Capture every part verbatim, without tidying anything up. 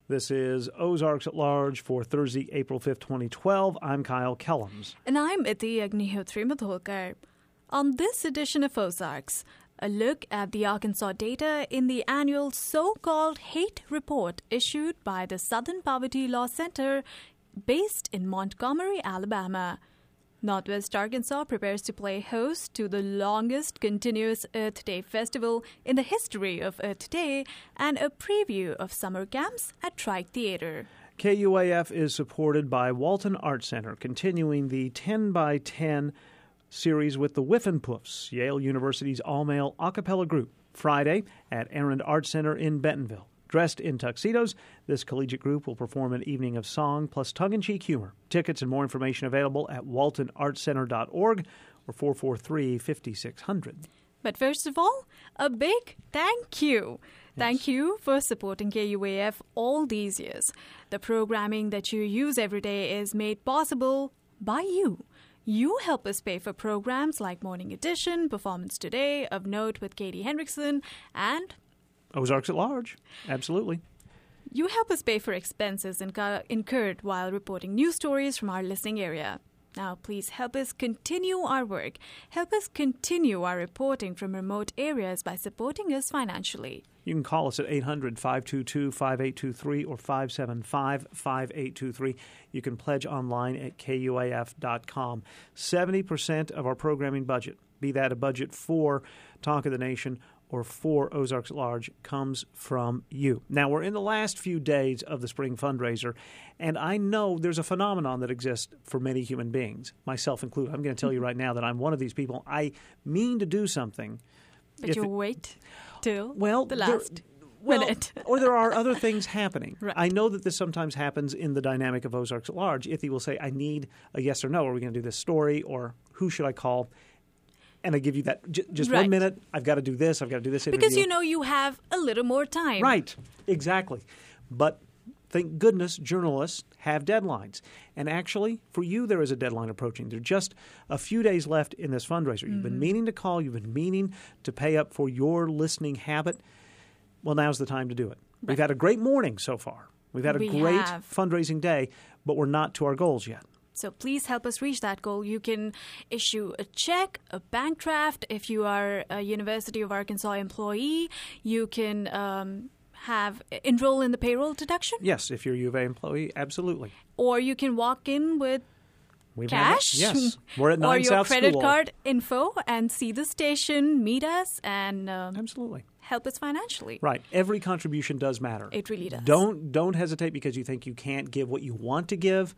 This is Ozarks at Large for Thursday, April fifth, twenty twelve. I'm Kyle Kellums. And I'm Iti Agnihotri Madholkar. On this edition of Ozarks, a look at the Arkansas data in the annual so-called hate report issued by the Southern Poverty Law Center based in Montgomery, Alabama. Northwest Arkansas prepares to play host to the longest continuous Earth Day festival in the history of Earth Day and a preview of summer camps at Trike Theater. K U A F is supported by Walton Art Center, continuing the ten by ten series with the Whiffenpoofs, Yale University's all-male a cappella group, Friday at Errand Art Center in Bentonville. Dressed in tuxedos, this collegiate group will perform an evening of song plus tongue-in-cheek humor. Tickets and more information available at walton art center dot org or four four three, five six zero zero. But first of all, a big thank you. Yes. Thank you for supporting K U A F all these years. The programming that you use every day is made possible by you. You help us pay for programs like Morning Edition, Performance Today, Of Note with Katie Hendrickson, and Ozarks at Large. Absolutely. You help us pay for expenses inc- incurred while reporting news stories from our listening area. Now, please help us continue our work. Help us continue our reporting from remote areas by supporting us financially. You can call us at eight hundred, five two two, five eight two three or five seven five, five eight two three. You can pledge online at K U A F dot com. seventy percent of our programming budget, be that a budget for Talk of the Nation or for Ozarks at Large, comes from you. Now, we're in the last few days of the spring fundraiser, and I know there's a phenomenon that exists for many human beings, myself included. I'm going to tell you right now that I'm one of these people. I mean to do something. But you it, wait till well, the last there, well, minute. Or there are other things happening. Right. I know that this sometimes happens in the dynamic of Ozarks at Large. Ithy will say, I need a yes or no. Are we going to do this story, or who should I call? And I give you that j- just right. one minute. I've got to do this. I've got to do this interview. Because you know you have a little more time. Right. Exactly. But thank goodness journalists have deadlines. And actually, for you, there is a deadline approaching. There's just a few days left in this fundraiser. You've mm-hmm. been meaning to call. You've been meaning to pay up for your listening habit. Well, now's the time to do it. Right. We've had a great morning so far. We've had a we great have. fundraising day, but we're not to our goals yet. So please help us reach that goal. You can issue a check, a bank draft. If you are a University of Arkansas employee, you can um, have enroll in the payroll deduction. Yes, if you're a U of A employee, absolutely. Or you can walk in with We've cash. Yes, we're at nine or your South credit School. card info and see the station, meet us, and um, absolutely help us financially. Right. Every contribution does matter. It really does. Don't don't hesitate because you think you can't give what you want to give.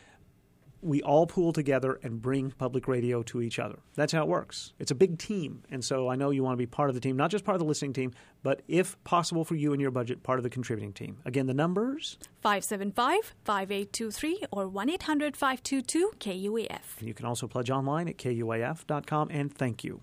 We all pool together and bring public radio to each other. That's how it works. It's a big team. And so I know you want to be part of the team, not just part of the listening team, but if possible for you and your budget, part of the contributing team. Again, the numbers? five seven five, five eight two three or one eight hundred, five two two, K U A F. And you can also pledge online at K U A F dot com. And thank you.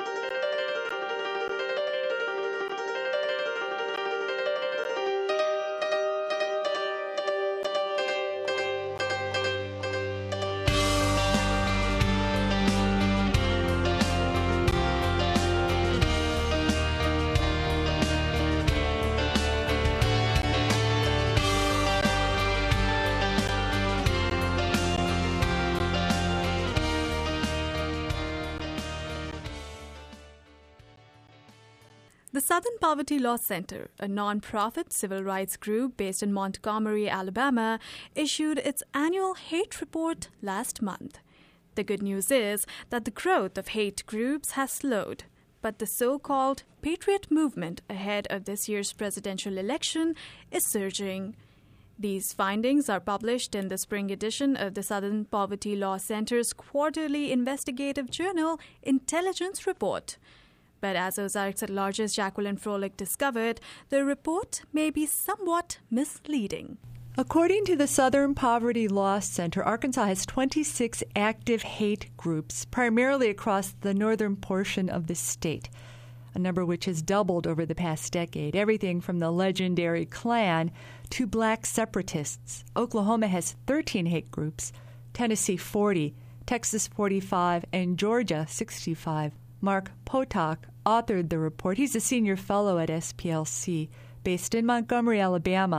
The Southern Poverty Law Center, a non-profit civil rights group based in Montgomery, Alabama, issued its annual hate report last month. The good news is that the growth of hate groups has slowed, but the so-called patriot movement ahead of this year's presidential election is surging. These findings are published in the spring edition of the Southern Poverty Law Center's quarterly investigative journal, Intelligence Report. But as Ozarks at Large's Jacqueline Froelich discovered, the report may be somewhat misleading. According to the Southern Poverty Law Center, Arkansas has twenty-six active hate groups, primarily across the northern portion of the state, a number which has doubled over the past decade, everything from the legendary Klan to black separatists. Oklahoma has thirteen hate groups, Tennessee forty, Texas forty-five, and Georgia sixty-five. Mark Potok authored the report. He's a senior fellow at S P L C, based in Montgomery, Alabama,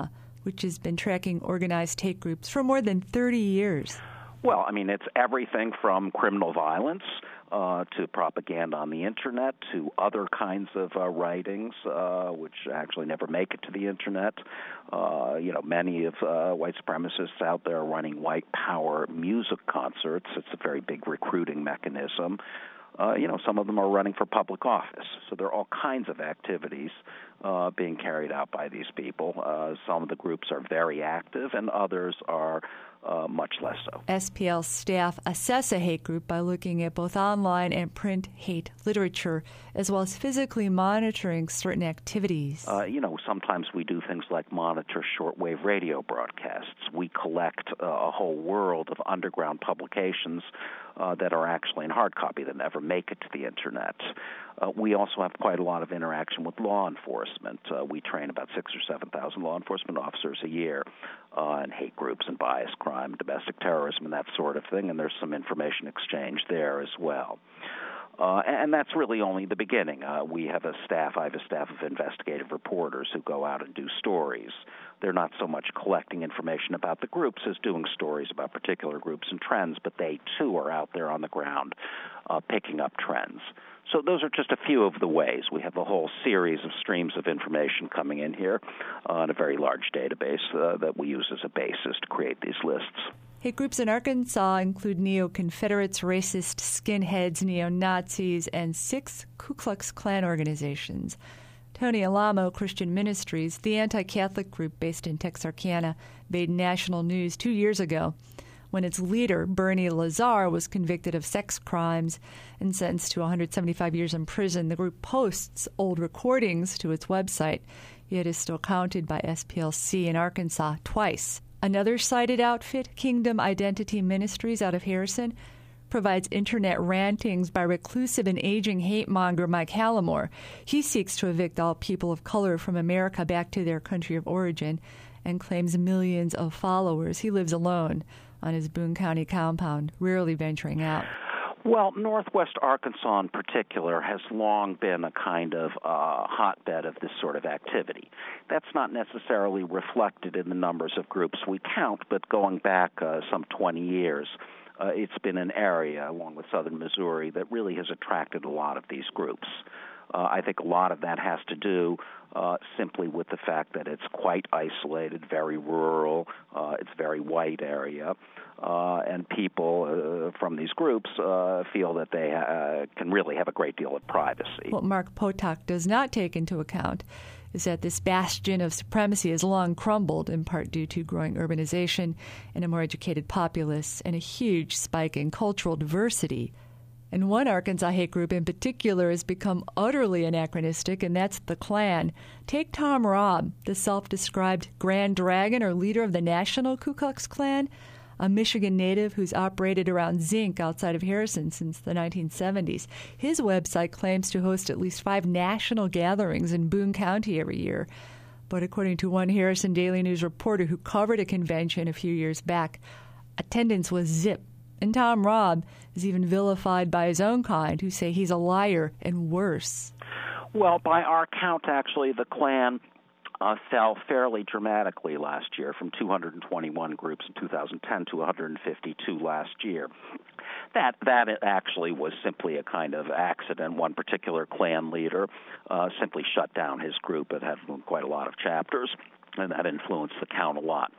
which has been tracking organized hate groups for more than thirty years. Well, I mean, it's everything from criminal violence uh, to propaganda on the Internet to other kinds of uh, writings, uh, which actually never make it to the Internet. Uh, you know, many of uh, white supremacists out there are running white power music concerts. It's a very big recruiting mechanism. Uh, you know, some of them are running for public office. So there are all kinds of activities uh, being carried out by these people. Uh, some of the groups are very active, and others are uh, much less so. S P L staff assess a hate group by looking at both online and print hate literature, as well as physically monitoring certain activities. Uh, you know, sometimes we do things like monitor shortwave radio broadcasts. We collect uh, a whole world of underground publications uh, that are actually in hard copy that never make it to the Internet. Uh, we also have quite a lot of interaction with law enforcement. Uh, we train about six or seven thousand law enforcement officers a year uh, in hate groups and bias crime, domestic terrorism, and that sort of thing, and there's some information exchange there as well. Uh, and that's really only the beginning. Uh, we have a staff, I have a staff of investigative reporters who go out and do stories. They're not so much collecting information about the groups as doing stories about particular groups and trends, but they, too, are out there on the ground uh, picking up trends. So those are just a few of the ways. We have a whole series of streams of information coming in here uh, in a very large database uh, that we use as a basis to create these lists. Hate groups in Arkansas include neo-Confederates, racist skinheads, neo-Nazis, and six Ku Klux Klan organizations. Tony Alamo Christian Ministries, the anti-Catholic group based in Texarkana, made national news two years ago when its leader, Bernie Lazar, was convicted of sex crimes and sentenced to one hundred seventy-five years in prison. The group posts old recordings to its website, yet is still counted by S P L C in Arkansas twice. Another cited outfit, Kingdom Identity Ministries out of Harrison, provides Internet rantings by reclusive and aging hate-monger Mike Hallimore. He seeks to evict all people of color from America back to their country of origin and claims millions of followers. He lives alone on his Boone County compound, rarely venturing out. Well, Northwest Arkansas in particular has long been a kind of uh, hotbed of this sort of activity. That's not necessarily reflected in the numbers of groups we count, but going back uh, some twenty years, uh, it's been an area, along with southern Missouri, that really has attracted a lot of these groups. Uh, I think a lot of that has to do uh, simply with the fact that it's quite isolated, very rural, uh, it's a very white area, uh, and people uh, from these groups uh, feel that they uh, can really have a great deal of privacy. What Mark Potok does not take into account is that this bastion of supremacy has long crumbled, in part due to growing urbanization and a more educated populace and a huge spike in cultural diversity. And one Arkansas hate group in particular has become utterly anachronistic, and that's the Klan. Take Tom Robb, the self-described Grand Dragon or leader of the National Ku Klux Klan, a Michigan native who's operated around Zinc outside of Harrison since the nineteen seventies. His website claims to host at least five national gatherings in Boone County every year. But according to one Harrison Daily News reporter who covered a convention a few years back, attendance was zip. And Tom Robb is even vilified by his own kind, who say he's a liar and worse. Well, by our count, actually, the Klan uh, fell fairly dramatically last year, from two hundred twenty-one groups in two thousand ten to one hundred fifty-two last year. That that actually was simply a kind of accident. One particular Klan leader uh, simply shut down his group. It had quite a lot of chapters, and that influenced the count a lot.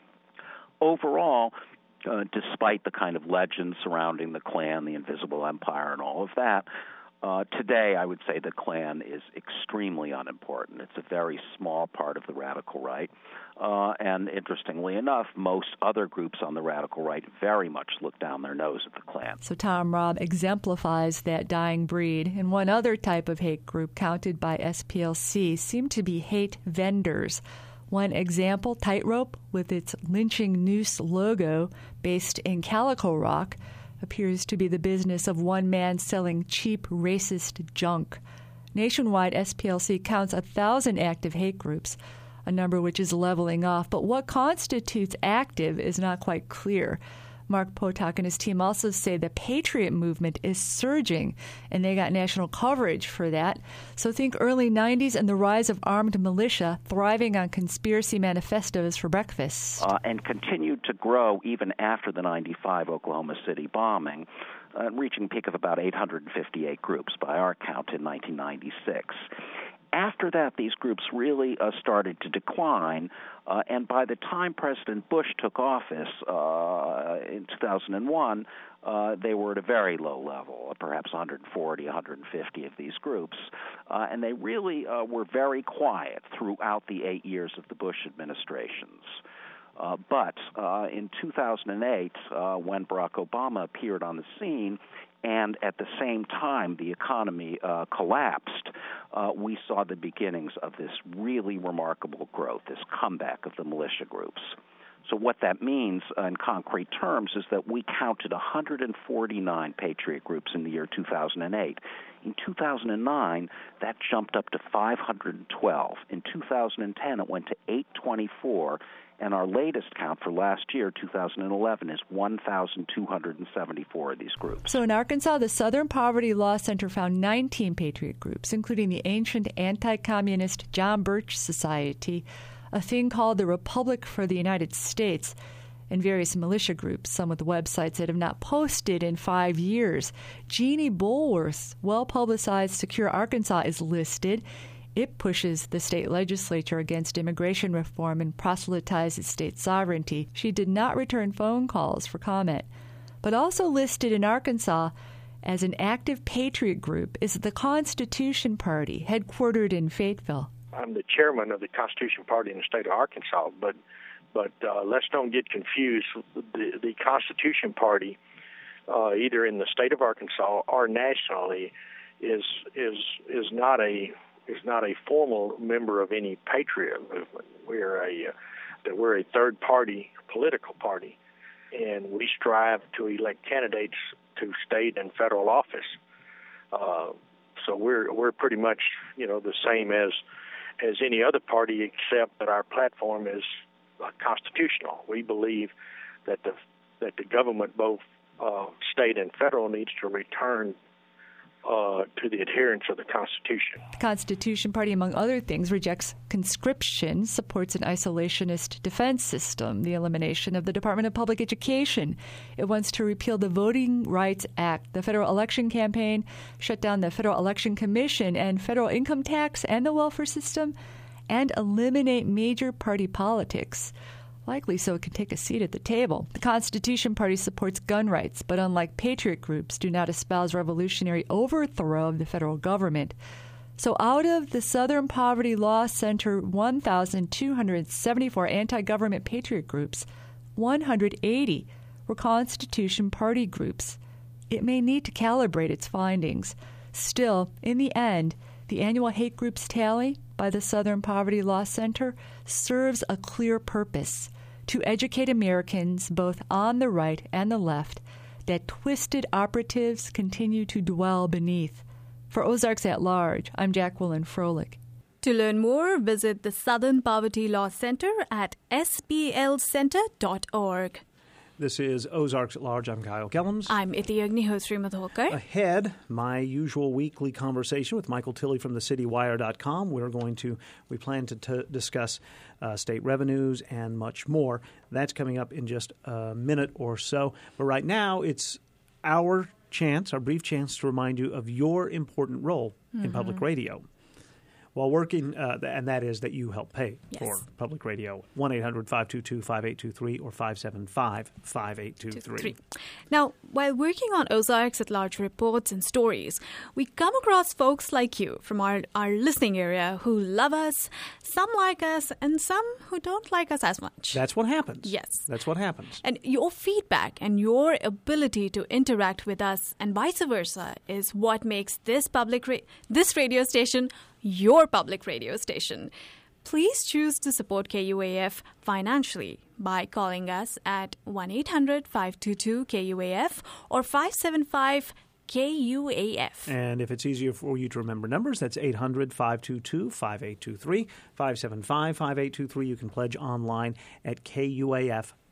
Overall, Uh, despite the kind of legends surrounding the Klan, the Invisible Empire, and all of that, uh, today I would say the Klan is extremely unimportant. It's a very small part of the radical right. Uh, and interestingly enough, most other groups on the radical right very much look down their nose at the Klan. So Tom Robb exemplifies that dying breed. And one other type of hate group counted by S P L C seem to be hate vendors. One example, Tightrope, with its lynching noose logo based in Calico Rock, appears to be the business of one man selling cheap racist junk. Nationwide, S P L C counts one thousand active hate groups, a number which is leveling off. But what constitutes active is not quite clear. Mark Potok and his team also say the Patriot movement is surging, and they got national coverage for that. So think early nineties and the rise of armed militia thriving on conspiracy manifestos for breakfast. Uh, and continued to grow even after the ninety-five Oklahoma City bombing, uh, reaching a peak of about eight hundred fifty-eight groups by our count in nineteen ninety-six. After that, these groups really uh, started to decline, uh, and by the time President Bush took office uh, in two thousand one, uh, they were at a very low level, perhaps one hundred forty, one hundred fifty of these groups, uh, and they really uh, were very quiet throughout the eight years of the Bush administrations. Uh, but uh, in two thousand eight, uh, when Barack Obama appeared on the scene, and at the same time the economy uh, collapsed, uh, we saw the beginnings of this really remarkable growth, this comeback of the militia groups. So what that means uh, in concrete terms is that we counted one hundred forty-nine Patriot groups in the year two thousand eight. In two thousand nine, that jumped up to five hundred twelve. In two thousand ten, it went to eight hundred twenty-four. And our latest count for last year, two thousand eleven, is one thousand two hundred seventy-four of these groups. So in Arkansas, the Southern Poverty Law Center found nineteen Patriot groups, including the ancient anti-communist John Birch Society, a thing called the Republic for the United States, and various militia groups, some with websites that have not posted in five years. Jeannie Bulworth's well-publicized Secure Arkansas is listed. It pushes the state legislature against immigration reform and proselytizes state sovereignty. She did not return phone calls for comment. But also listed in Arkansas as an active patriot group is the Constitution Party, headquartered in Fayetteville. I'm the chairman of the Constitution Party in the state of Arkansas, but but uh, let's don't get confused. The, the Constitution Party, uh, either in the state of Arkansas or nationally, is is is not a is not a formal member of any patriot movement. We're a uh, we're a third party political party, and we strive to elect candidates to state and federal office. Uh, so we're we're pretty much you know the same as as any other party, except that our platform is uh, constitutional. We believe that the that the government, both uh, state and federal, needs to return Uh, to the adherence of the Constitution. The Constitution Party, among other things, rejects conscription, supports an isolationist defense system, the elimination of the Department of Public Education. It wants to repeal the Voting Rights Act, the federal election campaign, shut down the Federal Election Commission and federal income tax and the welfare system, and eliminate major party politics. Likely so it can take a seat at the table. The Constitution Party supports gun rights, but unlike patriot groups, do not espouse revolutionary overthrow of the federal government. So out of the Southern Poverty Law Center one thousand two hundred seventy-four anti-government patriot groups, one hundred eighty were Constitution Party groups. It may need to calibrate its findings. Still, in the end, the annual hate groups tally by the Southern Poverty Law Center serves a clear purpose: to educate Americans, both on the right and the left, that twisted operatives continue to dwell beneath. For Ozarks at Large, I'm Jacqueline Froelich. To learn more, visit the Southern Poverty Law Center at s p l center dot org. This is Ozarks at Large. I'm Kyle Kellums. I'm Iti Agnihotri Madholkar. Ahead, my usual weekly conversation with Michael Tilley from the city wire dot com. We're going to, we plan to t- discuss uh, state revenues and much more. That's coming up in just a minute or so. But right now, it's our chance, our brief chance to remind you of your important role mm-hmm. in public radio. While working, uh, and that is that you help pay yes. for public radio. one eight hundred five two two five eight two three or five seven five five eight two three. Now, while working on Ozarks at Large reports and stories, we come across folks like you from our, our listening area who love us, some like us, and some who don't like us as much. That's what happens. Yes. That's what happens. And your feedback and your ability to interact with us and vice versa is what makes this public ra- this radio station your public radio station. Please choose to support K U A F financially by calling us at one eight hundred five two two K U A F or five seven five K U A F. And if it's easier for you to remember numbers, that's eight hundred five two two five eight two three, five seven five five eight two three. You can pledge online at K U A F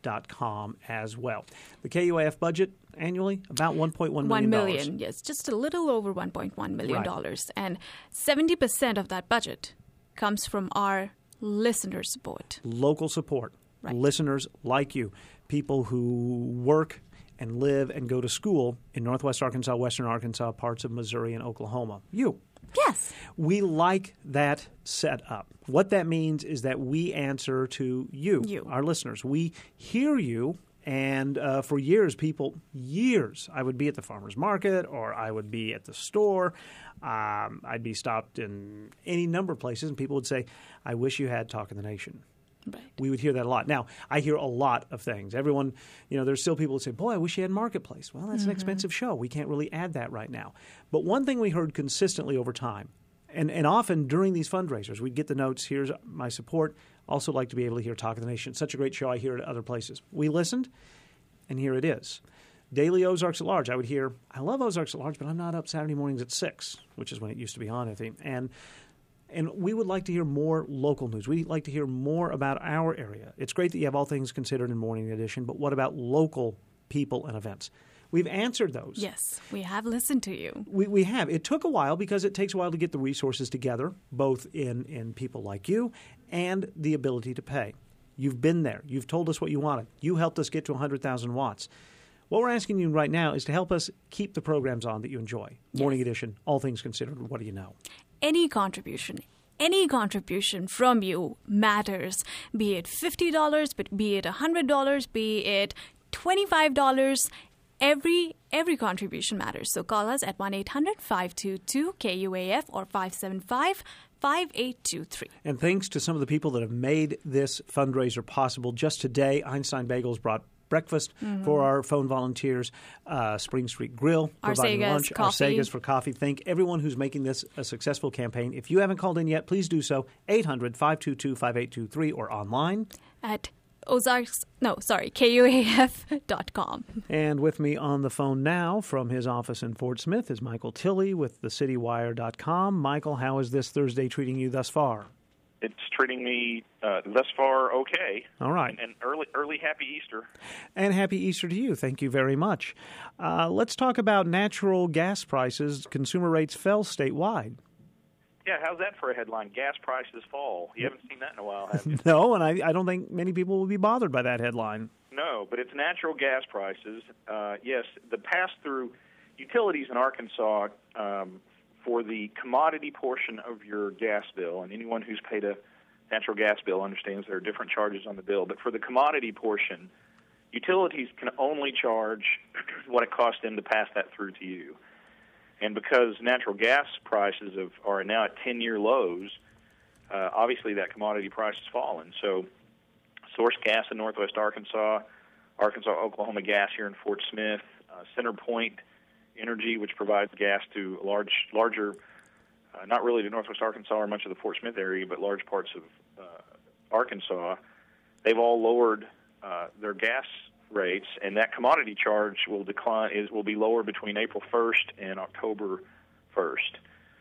dot com as well. The K U A F budget annually, about one point one million dollars. One million, yes, just a little over one point one million dollars. Right. And seventy percent of that budget comes from our listener support. Local support. Right. Listeners like you, people who work and live and go to school in Northwest Arkansas, Western Arkansas, parts of Missouri and Oklahoma. You. Yes. We like that setup. What that means is that we answer to you, you. our listeners. We hear you, and uh, for years, people, years, I would be at the farmer's market or I would be at the store. Um, I'd be stopped in any number of places, and people would say, I wish you had Talk of the Nation. Right. We would hear that a lot. Now, I hear a lot of things. Everyone, you know, there's still people who say, boy, I wish you had Marketplace. Well, that's mm-hmm. an expensive show. We can't really add that right now. But one thing we heard consistently over time, and, and often during these fundraisers, we'd get the notes, here's my support. Also like to be able to hear Talk of the Nation. It's such a great show. I hear it at other places. We listened, and here it is. Daily Ozarks at Large. I would hear, I love Ozarks at Large, but I'm not up Saturday mornings at six, which is when it used to be on, I think. And And we would like to hear more local news. We'd like to hear more about our area. It's great that you have All Things Considered in Morning Edition, but what about local people and events? We've answered those. Yes, we have listened to you. We we have. It took a while because it takes a while to get the resources together, both in, in people like you and the ability to pay. You've been there. You've told us what you wanted. You helped us get to one hundred thousand watts. What we're asking you right now is to help us keep the programs on that you enjoy. Yes. Morning Edition, All Things Considered, what do you know? Any contribution, any contribution from you matters, be it fifty dollars, but be it one hundred dollars, be it twenty-five dollars. Every every contribution matters. So call us at one eight hundred five two two K U A F or five seven five five eight two three. And thanks to some of the people that have made this fundraiser possible. Just today, Einstein Bagels brought breakfast mm-hmm. for our phone volunteers, uh, Spring Street Grill providing Arcegas, lunch, coffee. Arcegas for coffee. Thank everyone who's making this a successful campaign. If you haven't called in yet, please do so. eight hundred five two two five eight two three or online at Ozarks, no, sorry, K U A F dot com. And with me on the phone now from his office in Fort Smith is Michael Tilley with the city wire dot com. Michael, how is this Thursday treating you thus far? It's treating me uh, thus far okay. All right. And, and early, early happy Easter. And happy Easter to you. Thank you very much. Uh, let's talk about natural gas prices. Consumer rates fell statewide. Yeah, how's that for a headline? Gas prices fall. You haven't seen that in a while, have you? No, and I, I don't think many people will be bothered by that headline. No, but it's natural gas prices. Uh, yes, the pass-through utilities in Arkansas um, for the commodity portion of your gas bill, and anyone who's paid a natural gas bill understands there are different charges on the bill, but for the commodity portion, utilities can only charge what it costs them to pass that through to you. And because natural gas prices have, are now at ten-year lows, uh, obviously that commodity price has fallen. So Source Gas in Northwest Arkansas, Arkansas Oklahoma Gas here in Fort Smith, uh, CenterPoint Energy, which provides gas to large, larger, uh, not really to Northwest Arkansas or much of the Fort Smith area, but large parts of uh, Arkansas, they've all lowered uh, their gas rates, and that commodity charge will decline is will be lower between April first and October first.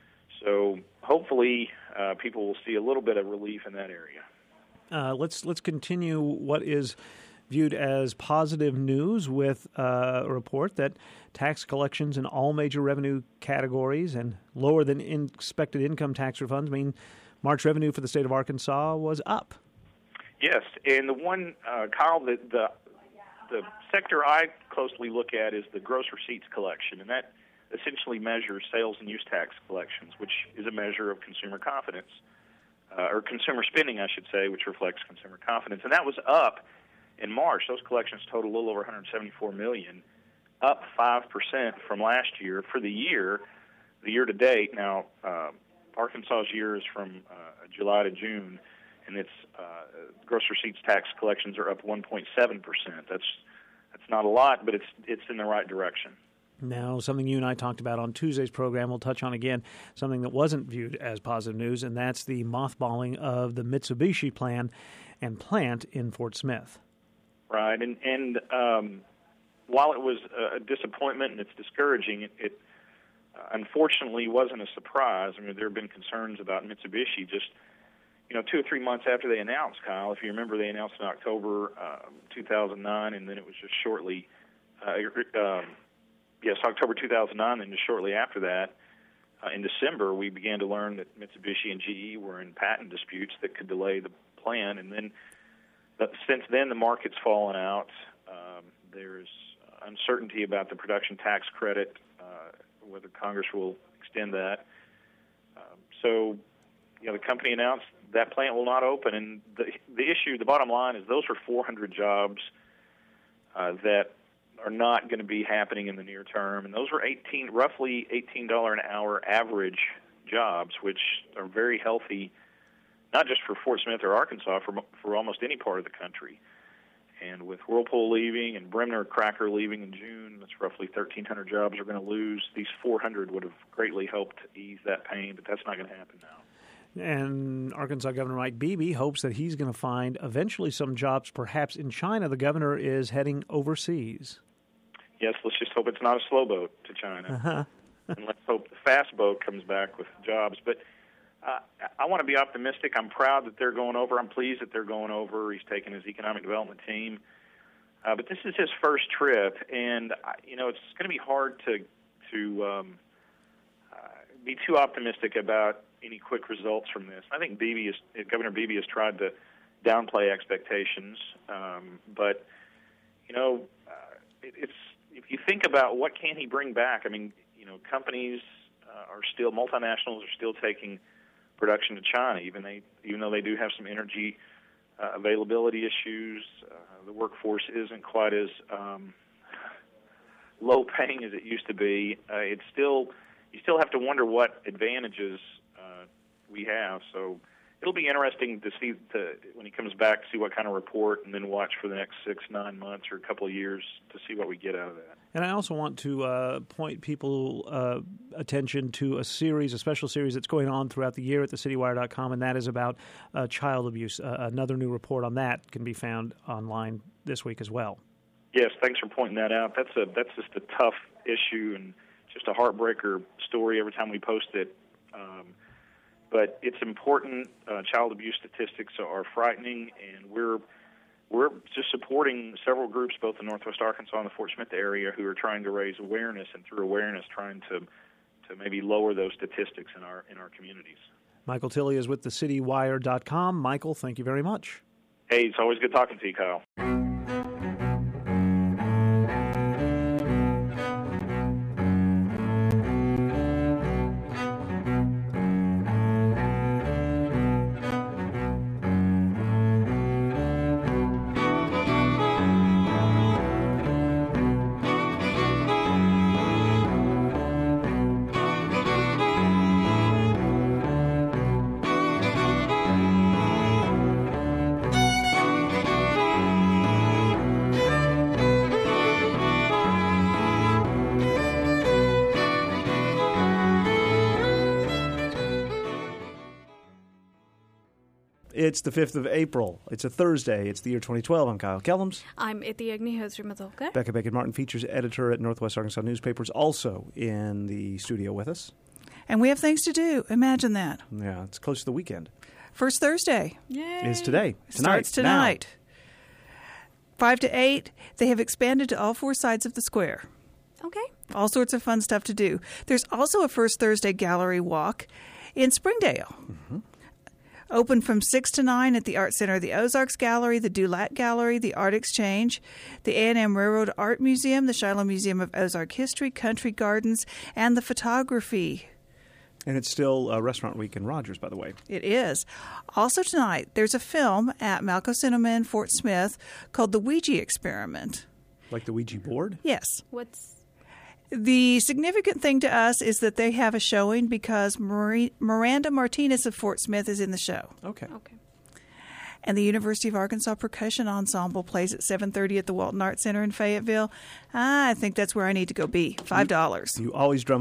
So hopefully uh, people will see a little bit of relief in that area. Uh, let's let's continue what is viewed as positive news with uh, a report that tax collections in all major revenue categories and lower than expected income tax refunds mean March revenue for the state of Arkansas was up. Yes, and the one, uh, Kyle, the, the The sector I closely look at is the gross receipts collection, and that essentially measures sales and use tax collections, which is a measure of consumer confidence, uh, or consumer spending, I should say, which reflects consumer confidence. And that was up in March. Those collections total a little over one hundred seventy-four million dollars, up five percent from last year. For the year, the year to date, now uh, Arkansas's year is from uh, July to June, and its uh, gross receipts tax collections are up one point seven percent. That's that's not a lot, but it's it's in the right direction. Now, something you and I talked about on Tuesday's program, we'll touch on again, something that wasn't viewed as positive news, and that's the mothballing of the Mitsubishi plan and plant in Fort Smith. Right, and, and um, while it was a disappointment and it's discouraging, it, it uh, unfortunately wasn't a surprise. I mean, there have been concerns about Mitsubishi just you know, two or three months after they announced, Kyle. If you remember, they announced in October uh, two thousand nine, and then it was just shortly, uh, um, yes, October two thousand nine, and just shortly after that, uh, in December, we began to learn that Mitsubishi and G E were in patent disputes that could delay the plan. And then, uh, since then, the market's fallen out. Um, there's uncertainty about the production tax credit, uh, whether Congress will extend that. Um, so, you know, the company announced that plant will not open, and the the issue, the bottom line, is those are four hundred jobs uh, that are not going to be happening in the near term, and those are eighteen, roughly eighteen dollars an hour average jobs, which are very healthy, not just for Fort Smith or Arkansas, for for almost any part of the country. And with Whirlpool leaving and Bremner Cracker leaving in June, that's roughly thirteen hundred jobs are going to lose. These four hundred would have greatly helped ease that pain, but that's not going to happen now. And Arkansas Governor Mike Beebe hopes that he's going to find eventually some jobs perhaps in China. The governor is heading overseas. Yes, let's just hope it's not a slow boat to China. Uh-huh. And let's hope the fast boat comes back with jobs. But uh, I want to be optimistic. I'm proud that they're going over. I'm pleased that they're going over. He's taken his economic development team. Uh, but this is his first trip, and, you know, it's going to be hard to, to um, uh, be too optimistic about any quick results from this. I think Beebe is, Governor Beebe has tried to downplay expectations, um, but you know, uh, it, it's if you think about what can he bring back. I mean, you know, companies uh, are still multinationals are still taking production to China, even they even though they do have some energy uh, availability issues. Uh, the workforce isn't quite as um, low paying as it used to be. Uh, it's still you still have to wonder what advantages we have. So it'll be interesting to see the, when he comes back, see what kind of report, and then watch for the next six, nine months or a couple of years to see what we get out of that. And I also want to uh, point people uh, attention to a series, a special series that's going on throughout the year at the city wire dot com, and that is about uh, child abuse. Uh, another new report on that can be found online this week as well. Yes, thanks for pointing that out. That's a that's just a tough issue and just a heartbreaker story every time we post it. Um, But it's important. Uh, child abuse statistics are frightening, and we're we're just supporting several groups, both in Northwest Arkansas and the Fort Smith area, who are trying to raise awareness, and through awareness, trying to to maybe lower those statistics in our in our communities. Michael Tilley is with the city wire dot com. Michael, thank you very much. Hey, it's always good talking to you, Kyle. It's the fifth of April. It's a Thursday. It's the year twenty twelve. I'm Kyle Kellums. I'm Iti Agni Hosri-Matholkar. Becca Beckett-Martin, features editor at Northwest Arkansas Newspapers, also in the studio with us. And we have things to do. Imagine that. Yeah, it's close to the weekend. First Thursday. Yay. Is today. Tonight. Starts tonight. Now. Five to eight. They have expanded to all four sides of the square. Okay. All sorts of fun stuff to do. There's also a First Thursday gallery walk in Springdale. Mm-hmm. Open from six to nine at the Art Center, the Ozarks Gallery, the Dulat Gallery, the Art Exchange, the A and M Railroad Art Museum, the Shiloh Museum of Ozark History, Country Gardens, and the Photography. And it's still uh, Restaurant Week in Rogers, by the way. It is. Also tonight, there's a film at Malco Cinema in Fort Smith called The Ouija Experiment. Like the Ouija board? Yes. What's The significant thing to us is that they have a showing because Marie, Miranda Martinez of Fort Smith is in the show. Okay. Okay. And the University of Arkansas Percussion Ensemble plays at seven thirty at the Walton Art Center in Fayetteville. I think that's where I need to go be. five dollars. You always drum up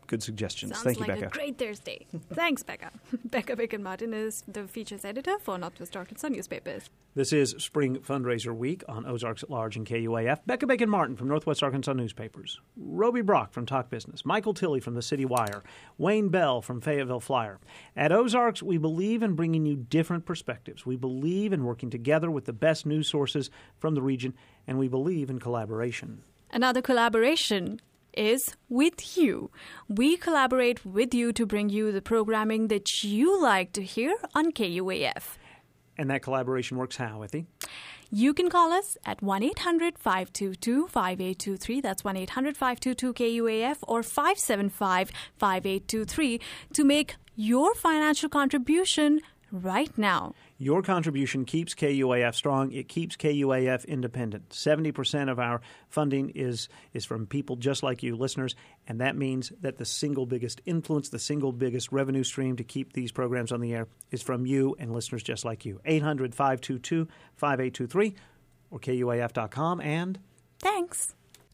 good suggestions. Sounds Thank like you, Becca. a great Thursday. Thanks, Becca. Becca Bacon-Martin is the features editor for Northwest Arkansas Newspapers. This is Spring Fundraiser Week on Ozarks at Large and K U A F. Becca Bacon-Martin from Northwest Arkansas Newspapers. Roby Brock from Talk Business. Michael Tilley from the City Wire. Wayne Bell from Fayetteville Flyer. At Ozarks, we believe in bringing you different perspectives. We believe in working together with the best news sources from the region, and we believe in collaboration. Another collaboration is with you. We collaborate with you to bring you the programming that you like to hear on K U A F. And that collaboration works how, Ithi? You can call us at one eight hundred five two two five eight two three. That's one eight hundred five two two K U A F or five seven five five eight two three to make your financial contribution right now. Your contribution keeps K U A F strong. It keeps K U A F independent. seventy percent of our funding is is from people just like you, listeners, and that means that the single biggest influence, the single biggest revenue stream to keep these programs on the air is from you and listeners just like you. eight hundred five two two five eight two three or K U A F dot com, and thanks.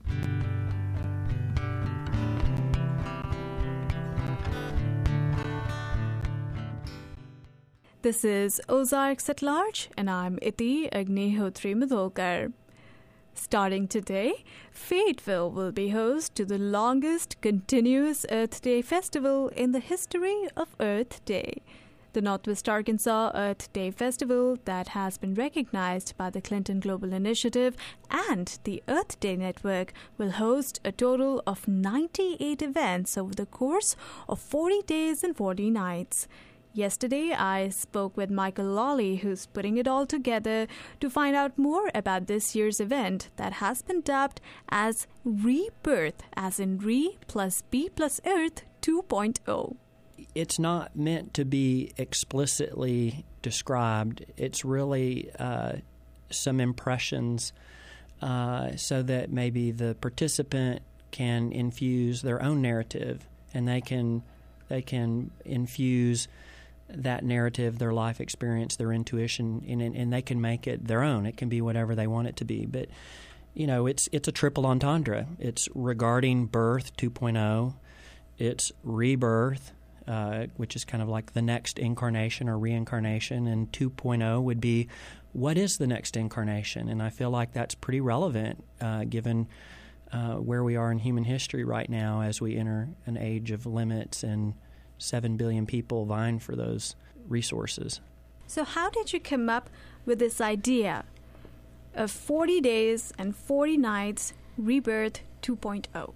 This is Ozarks at Large, and I'm Ithi Agnihotri Madholkar. Starting today, Fayetteville will be host to the longest continuous Earth Day festival in the history of Earth Day. The Northwest Arkansas Earth Day Festival, that has been recognized by the Clinton Global Initiative and the Earth Day Network, will host a total of ninety-eight events over the course of forty days and forty nights. Yesterday, I spoke with Michael Lawley, who's putting it all together, to find out more about this year's event that has been dubbed as Rebirth, as in Re plus B plus Earth two point oh. It's not meant to be explicitly described. It's really uh, some impressions uh, so that maybe the participant can infuse their own narrative, and they can they can infuse that narrative, their life experience, their intuition, and, and they can make it their own. It can be whatever they want it to be. But, you know, it's it's a triple entendre. It's regarding birth two point oh. It's rebirth, uh, which is kind of like the next incarnation or reincarnation. And two point oh would be, what is the next incarnation? And I feel like that's pretty relevant uh, given uh, where we are in human history right now as we enter an age of limits and seven billion people vying for those resources. So how did you come up with this idea of forty days and forty nights Rebirth two point oh?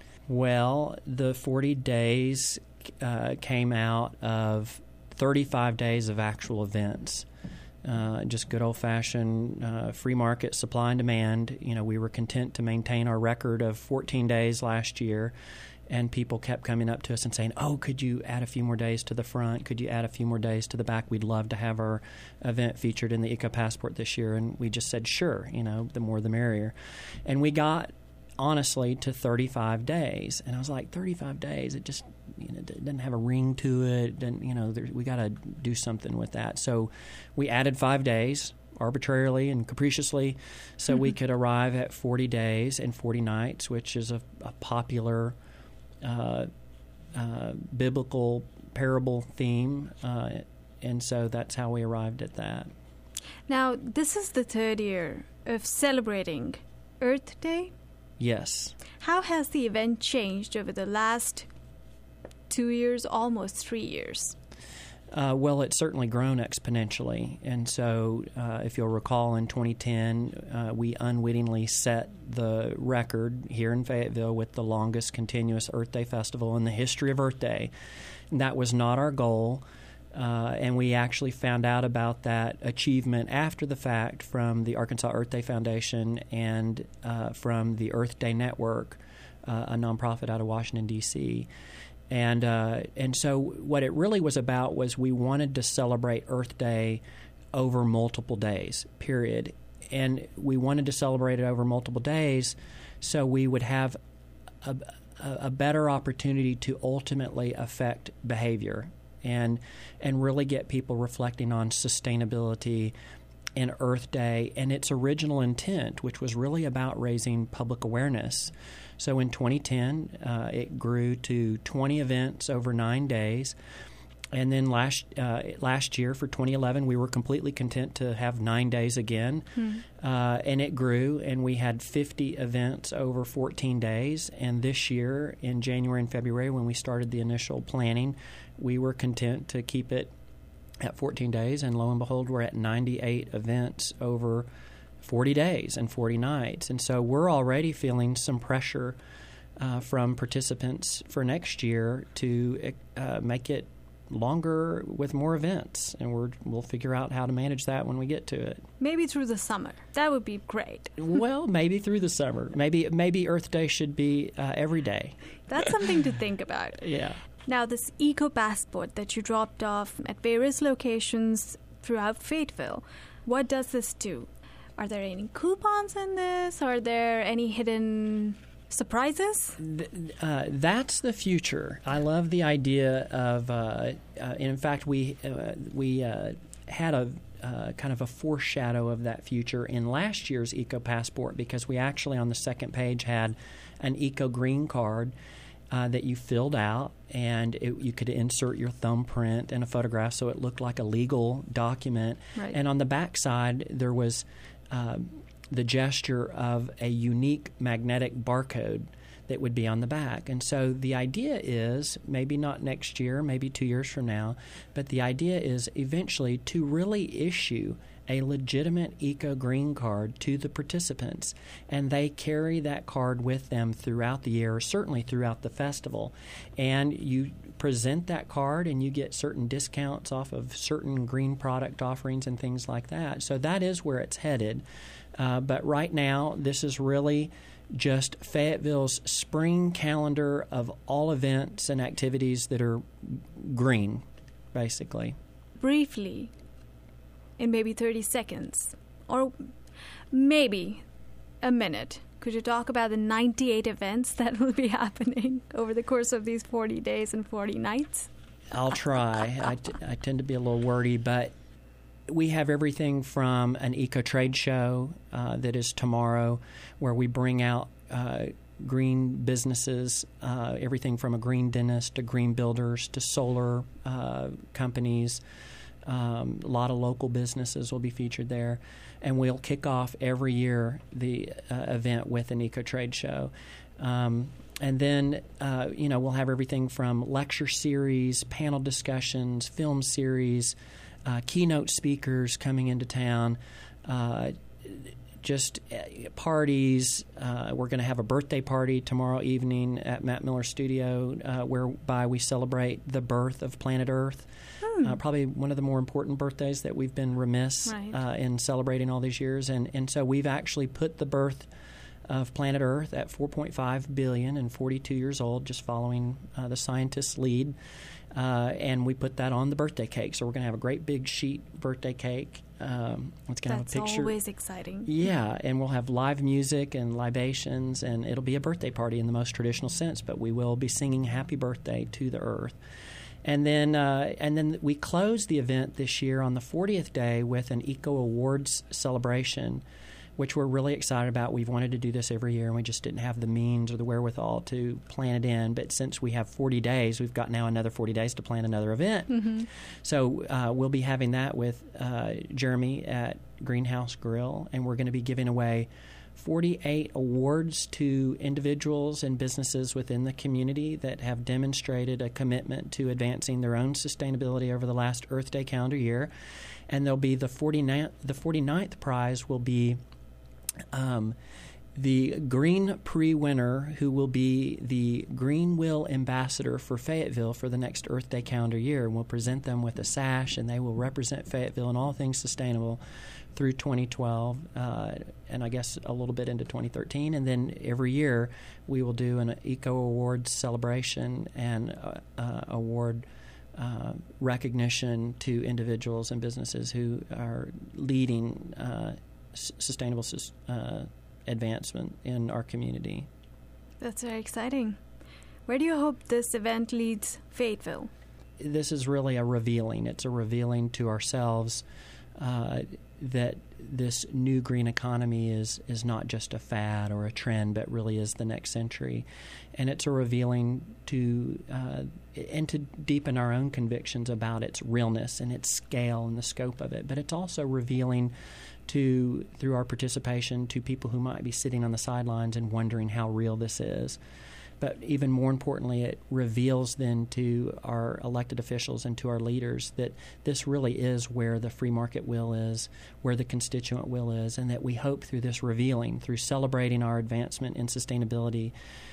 Well, the forty days uh, came out of thirty-five days of actual events. Uh, just good old-fashioned uh, free market supply and demand. You know, we were content to maintain our record of fourteen days last year. And people kept coming up to us and saying, oh, could you add a few more days to the front? Could you add a few more days to the back? We'd love to have our event featured in the Eco Passport this year. And we just said, sure, you know, the more the merrier. And we got, honestly, to thirty-five days. And I was like, thirty-five days? It just, you know, it doesn't have a ring to it. And, you know, there, we got to do something with that. So we added five days. Arbitrarily and capriciously, so mm-hmm. we could arrive at forty days and forty nights, which is a, a popular Uh, uh, biblical parable theme, uh, and so that's how we arrived at that. Now, this is the third year of celebrating Earth Day. Yes. How has the event changed over the last two years, almost three years? Uh, well, it's certainly grown exponentially, and so uh, if you'll recall, in twenty ten, uh, we unwittingly set the record here in Fayetteville with the longest continuous Earth Day festival in the history of Earth Day. And that was not our goal, uh, and we actually found out about that achievement after the fact from the Arkansas Earth Day Foundation and uh, from the Earth Day Network, uh, a nonprofit out of Washington, D C And uh, and so what it really was about was we wanted to celebrate Earth Day over multiple days, period. And we wanted to celebrate it over multiple days so we would have a, a better opportunity to ultimately affect behavior and and really get people reflecting on sustainability and Earth Day and its original intent, which was really about raising public awareness. So in twenty ten, uh, it grew to twenty events over nine days. And then last uh, last year for twenty eleven, we were completely content to have nine days again. Hmm. Uh, and it grew, and we had fifty events over fourteen days. And this year, in January and February, when we started the initial planning, we were content to keep it at fourteen days. And lo and behold, we're at ninety-eight events over forty days and forty nights. And so we're already feeling some pressure uh, from participants for next year to uh, make it longer with more events, and we're, we'll figure out how to manage that when we get to it. Maybe through the summer. That would be great. Well, maybe through the summer. Maybe maybe Earth Day should be uh, every day. That's something to think about. Yeah. Now, this Eco Passport that you dropped off at various locations throughout Fayetteville, what does this do? Are there any coupons in this? Are there any hidden surprises? Uh, that's the future. I love the idea of, uh, uh, in fact, we uh, we uh, had a uh, kind of a foreshadow of that future in last year's Eco Passport, because we actually on the second page had an Eco Green card uh, that you filled out, and it, you could insert your thumbprint and a photograph, so it looked like a legal document. Right. And on the back side, there was Uh, the gesture of a unique magnetic barcode that would be on the back. And so the idea is, maybe not next year, maybe two years from now, but the idea is eventually to really issue a legitimate Eco Green card to the participants, and they carry that card with them throughout the year, certainly throughout the festival. And you present that card and you get certain discounts off of certain green product offerings and things like that. So that is where it's headed. Uh, but right now, this is really just Fayetteville's spring calendar of all events and activities that are green, basically. Briefly, in maybe thirty seconds, or maybe a minute, could you talk about the ninety-eight events that will be happening over the course of these forty days and forty nights? I'll try. I, t- I tend to be a little wordy, but we have everything from an eco trade show uh, that is tomorrow, where we bring out uh, green businesses, uh, everything from a green dentist to green builders to solar uh, companies. Um, a lot of local businesses will be featured there, and we'll kick off every year the uh, event with an eco trade show. Um, and then, uh, you know, we'll have everything from lecture series, panel discussions, film series, uh, keynote speakers coming into town, uh, just parties. Uh, we're going to have a birthday party tomorrow evening at Matt Miller Studio, uh, whereby we celebrate the birth of planet Earth. Hmm. Uh, probably one of the more important birthdays that we've been remiss right. uh, in celebrating all these years. And, and so we've actually put the birth of planet Earth at four point five billion and forty-two years old, just following uh, the scientists' lead. Uh, and we put that on the birthday cake. So we're going to have a great big sheet birthday cake. Um, it's going to have a picture. That's always exciting. Yeah, and we'll have live music and libations, and it'll be a birthday party in the most traditional sense, but we will be singing happy birthday to the Earth. And then uh, and then we close the event this year on the fortieth day with an Eco Awards celebration, which we're really excited about. We've wanted to do this every year, and we just didn't have the means or the wherewithal to plan it in. But since we have forty days, we've got now another forty days to plan another event. Mm-hmm. So uh, we'll be having that with uh, Jeremy at Greenhouse Grill, and we're going to be giving away forty-eight awards to individuals and businesses within the community that have demonstrated a commitment to advancing their own sustainability over the last Earth Day calendar year. And there'll be the forty-ninth, the forty-ninth prize will be Um, the Green Prix winner, who will be the Green Wheel ambassador for Fayetteville for the next Earth Day calendar year. And we'll present them with a sash, and they will represent Fayetteville in all things sustainable through twenty twelve, uh, and I guess a little bit into twenty thirteen. And then every year we will do an Eco Awards celebration and uh, uh, award uh, recognition to individuals and businesses who are leading uh, s- sustainable uh, advancement in our community. That's very exciting. Where do you hope this event leads Fayetteville? This is really a revealing. It's a revealing to ourselves. Uh, that this new green economy is is not just a fad or a trend, but really is the next century. And it's a revealing to uh, and to deepen our own convictions about its realness and its scale and the scope of it. But it's also revealing to, through our participation, to people who might be sitting on the sidelines and wondering how real this is. But even more importantly, it reveals then to our elected officials and to our leaders that this really is where the free market will is, where the constituent will is, and that we hope through this revealing, through celebrating our advancement in sustainability,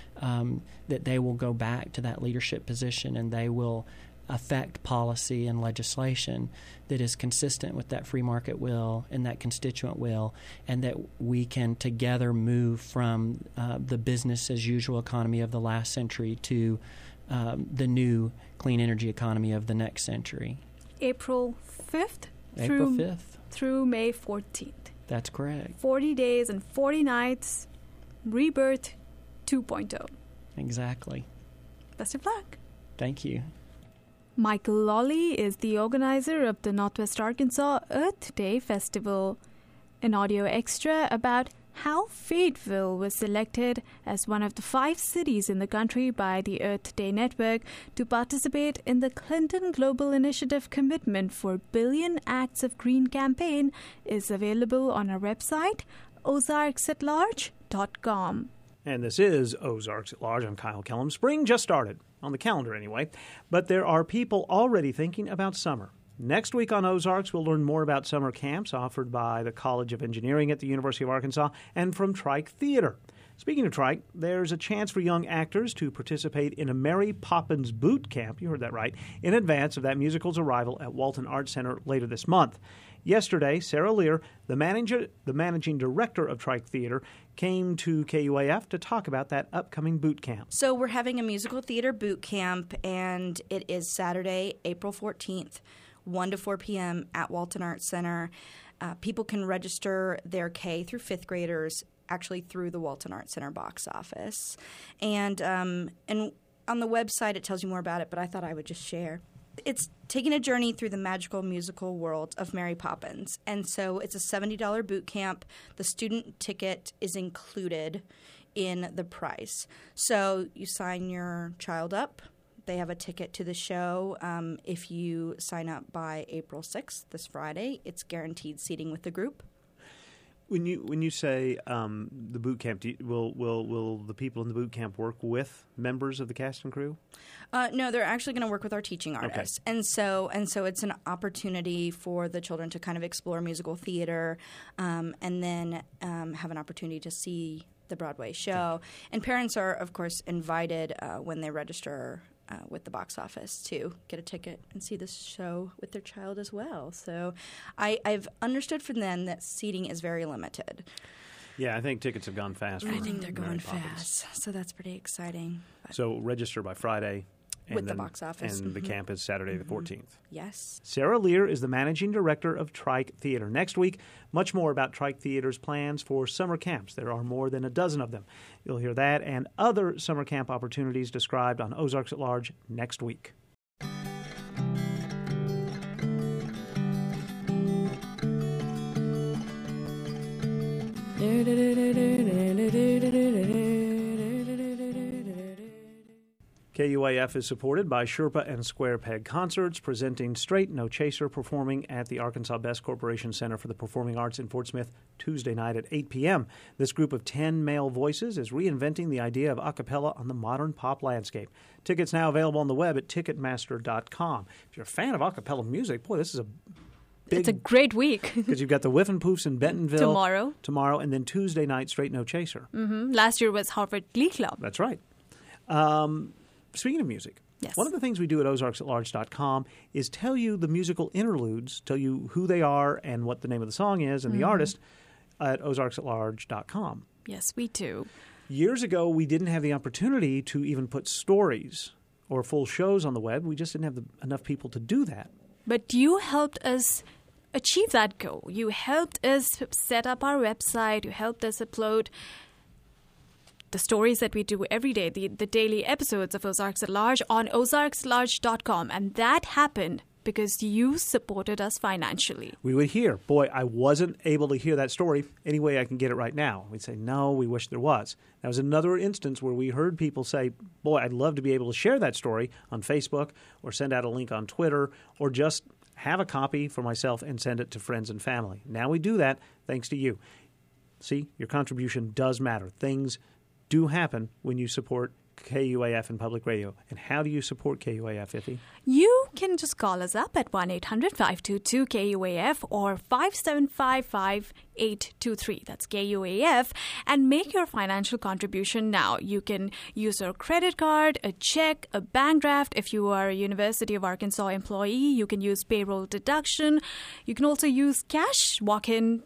um, that they will go back to that leadership position and they will affect policy and legislation that is consistent with that free market will and that constituent will, and that we can together move from uh, the business-as-usual economy of the last century to um, the new clean energy economy of the next century. April fifth April through, fifth. through May fourteenth. That's correct. forty days and forty nights, Rebirth two point oh. Exactly. Best of luck. Thank you. Michael Lawley is the organizer of the Northwest Arkansas Earth Day Festival. An audio extra about how Fayetteville was selected as one of the five cities in the country by the Earth Day Network to participate in the Clinton Global Initiative Commitment for Billion Acts of Green campaign is available on our website, ozarks at large dot com. And this is Ozarks at Large. I'm Kyle Kellum. Spring just started, on the calendar anyway, but there are people already thinking about summer. Next week on Ozarks, we'll learn more about summer camps offered by the College of Engineering at the University of Arkansas and from Trike Theater. Speaking of Trike, there's a chance for young actors to participate in a Mary Poppins boot camp, you heard that right, in advance of that musical's arrival at Walton Arts Center later this month. Yesterday, Sarah Lear, the manager, the managing director of Trike Theater, came to K U A F to talk about that upcoming boot camp. So we're having a musical theater boot camp, and it is Saturday, April fourteenth, one to four p.m. at Walton Arts Center. Uh, people can register their K through fifth graders actually through the Walton Arts Center box office. And um, and on the website it tells you more about it, but I thought I would just share. It's taking a journey through the magical musical world of Mary Poppins. And so it's a seventy dollars boot camp. The student ticket is included in the price. So you sign your child up. They have a ticket to the show. Um, if you sign up by April sixth, this Friday, it's guaranteed seating with the group. When you when you say um, the boot camp, do you, will will will the people in the boot camp work with members of the cast and crew? Uh, no, they're actually going to work with our teaching artists, okay. and so and so it's an opportunity for the children to kind of explore musical theater, um, and then um, have an opportunity to see the Broadway show. And parents are, of course, invited uh, when they register uh, with the box office to get a ticket and see this show with their child as well. So I, I've understood from them that seating is very limited. Yeah, I think tickets have gone fast. I think they're Mary going Poppins. fast, so that's pretty exciting. But So register by Friday. And With the then, box office. And the Mhm. camp is Saturday the Mhm. fourteenth. Yes. Sarah Lear is the managing director of Trike Theater. Next week, much more about Trike Theater's plans for summer camps. There are more than a dozen of them. You'll hear that and other summer camp opportunities described on Ozarks at Large next week. K U A F is supported by Sherpa and Square Peg Concerts, presenting Straight No Chaser, performing at the Arkansas Best Corporation Center for the Performing Arts in Fort Smith Tuesday night at eight p.m. This group of ten male voices is reinventing the idea of a cappella on the modern pop landscape. Tickets now available on the web at ticketmaster dot com. If you're a fan of a cappella music, boy, this is a big... It's a great week. Because you've got the Whiff and Poofs in Bentonville. Tomorrow. Tomorrow, and then Tuesday night, Straight No Chaser. Mm-hmm. Last year was Harvard Glee Club. That's right. Um... Speaking of music, yes. One of the things we do at ozarks at large dot com is tell you the musical interludes, tell you who they are and what the name of the song is and mm-hmm. the artist at ozarks at large dot com. Yes, we do. Years ago, we didn't have the opportunity to even put stories or full shows on the web. We just didn't have the, enough people to do that. But you helped us achieve that goal. You helped us set up our website. You helped us upload the stories that we do every day, the, the daily episodes of Ozarks at Large on ozarks at large dot com. And that happened because you supported us financially. We would hear, boy, I wasn't able to hear that story. Any way I can get it right now? We'd say, no, we wish there was. That was another instance where we heard people say, boy, I'd love to be able to share that story on Facebook or send out a link on Twitter or just have a copy for myself and send it to friends and family. Now we do that thanks to you. See, your contribution does matter. Things do happen when you support K U A F and Public Radio. And how do you support K U A F, Iffy? You can just call us up at one eight hundred five two two K U A F or five seven five five eight two three. That's K U A F. And make your financial contribution now. You can use your credit card, a check, a bank draft. If you are a University of Arkansas employee, you can use payroll deduction. You can also use cash. Walk in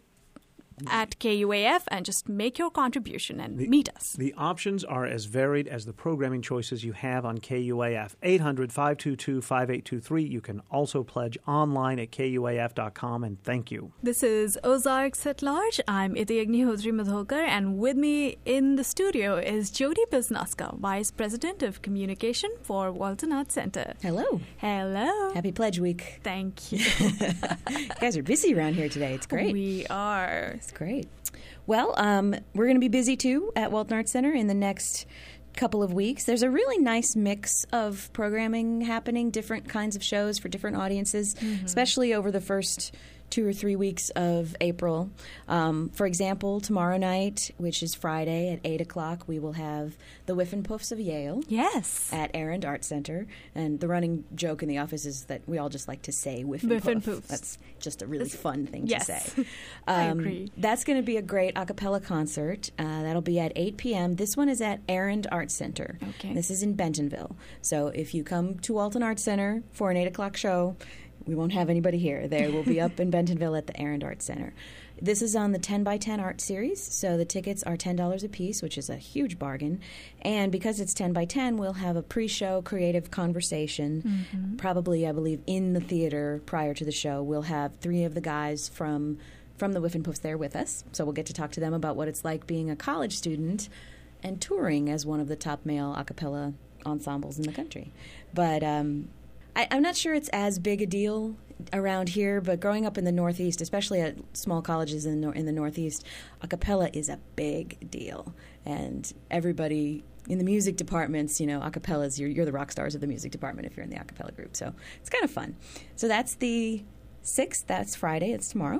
at K U A F and just make your contribution and the, meet us. The options are as varied as the programming choices you have on K U A F. eight hundred five two two five eight two three. You can also pledge online at K U A F dot com, and thank you. This is Ozarks at Large. I'm Iti Agnihotri Madholkar, and with me in the studio is Jody Biznaska, Vice President of Communication for Walton Arts Center. Hello. Hello. Happy Pledge Week. Thank you. You guys are busy around here today. It's great. We are. It's great. Well, um, we're going to be busy, too, at Walton Arts Center in the next couple of weeks. There's a really nice mix of programming happening, different kinds of shows for different audiences, mm-hmm. especially over the first two or three weeks of April. Um, for example, tomorrow night, which is Friday at eight o'clock, we will have the Whiffenpoofs of Yale. Yes. At Arend Art Center. And the running joke in the office is that we all just like to say Whiffenpoof. Whiffenpoofs. That's just a really fun thing yes. to say. Um, I agree. That's going to be a great a cappella concert. Uh, that'll be at eight p.m. This one is at Arend Art Center. Okay. This is in Bentonville. So if you come to Walton Art Center for an eight o'clock show, we won't have anybody here. They will be up in Bentonville at the Arend Art Center. This is on the ten by ten art series, so the tickets are ten dollars a piece, which is a huge bargain. And because it's ten by ten, we'll have a pre-show creative conversation, mm-hmm. probably, I believe, in the theater prior to the show. We'll have three of the guys from, from the Whiffenpoofs there with us, so we'll get to talk to them about what it's like being a college student and touring as one of the top male a cappella ensembles in the country. But um, I, I'm not sure it's as big a deal around here, but growing up in the Northeast, especially at small colleges in the, in the Northeast, a cappella is a big deal. And everybody in the music departments, you know, a cappellas, you're, you're the rock stars of the music department if you're in the a cappella group. So it's kind of fun. So that's the sixth. That's Friday. It's tomorrow.